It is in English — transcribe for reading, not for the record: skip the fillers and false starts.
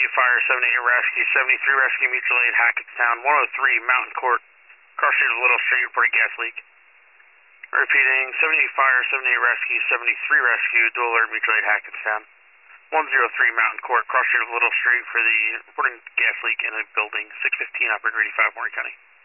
Fire, 78 Rescue, 73 Rescue, mutual aid, Hackettstown, 103 Mountain Court, cross street of Little Street, reported gas leak. Repeating, 78 Fire, 78 Rescue, 73 Rescue, dual alert, mutual aid, Hackettstown, 103 Mountain Court, cross street of Little Street for the reporting gas leak in a building, 615 operator 85, Warren County.